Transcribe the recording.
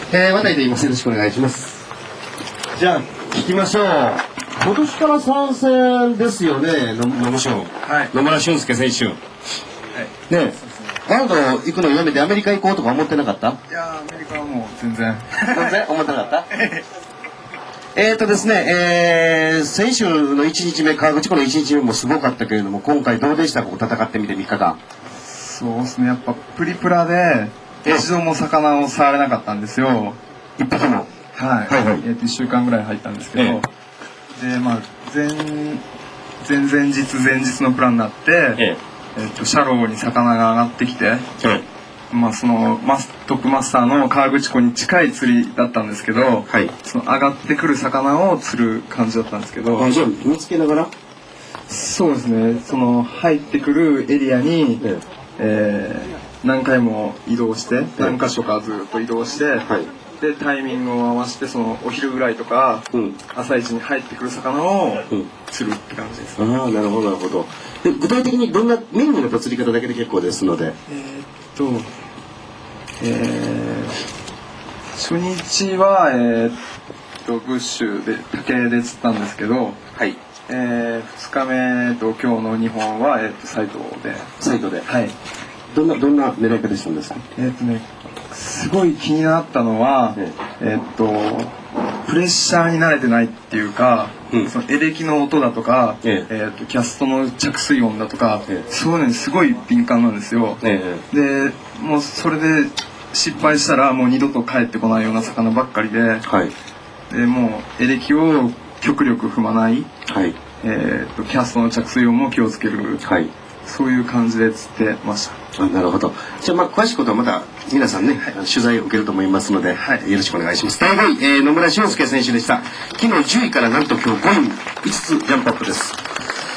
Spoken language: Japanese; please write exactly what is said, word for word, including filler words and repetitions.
えー、渡井と言います。よろしくお願いします。じゃあ聞きましょう。今年から参戦ですよね、野村賞。 はい。 野村俊介選手。はい。ねえ、ワールド行くのやめてアメリカ行こうとか思ってなかった？ いやアメリカはもう全然全然思ってなかった。えーとですね、えー、先週のいちにちめ、河口湖のいちにちめもすごかったけれども、今回どうでしたか、戦ってみてみっかかん。 そうですね、やっぱプリプラで一度も魚を触れなかったんですよ。 一匹も。 はい。はいはい、えーといっしゅうかんぐらい入ったんですけど、えー、でまあ前前々日前日のプランになって、えーえーとシャローに魚が上がってきて。まあそのマストップマスターの河口湖に近い釣りだったんですけど、はい、その上がってくる魚を釣る感じだったんですけど、 あ、じゃあ見つけながら、 そうですね、その入ってくるエリアに、ええー、何回も移動して、何箇所かずっと移動して、はい、でタイミングを合わせてそのお昼ぐらいとか、うん、朝一に入ってくる魚を釣るって感じです、ね。 ああ、なるほどなるほど。で具体的にどんなメニューの釣り方だけで結構ですので。 えーとえー、初日は、えー、っとブッシュで竹で釣ったんですけど、はい、えー、ふつかめと今日のにほんは、えー、っとサイトでサイトで、 はい、 どんなどんな狙い方したんですか？ えー、っとねすごい気になったのは、えー、えー、っとプレッシャーに慣れてないっていうか、うん、そのエレキの音だとか、えええー、とキャストの着水音だとか、ええ、そういうのにすごい敏感なんですよ。ええ、でもうそれで失敗したらもう二度と帰ってこないような魚ばっかりで、はい、でもうエレキを極力踏まない、はい、えー、とキャストの着水音も気をつける、はい、そういう感じで釣ってました。 あ、なるほど。じゃあまあ詳しいことはまた皆さんね、はい、取材を受けると思いますので、はい、よろしくお願いします。だいごい、えー、野村俊介選手でした。昨日じゅういからなんと今日ごい、いつつジャンプアップです。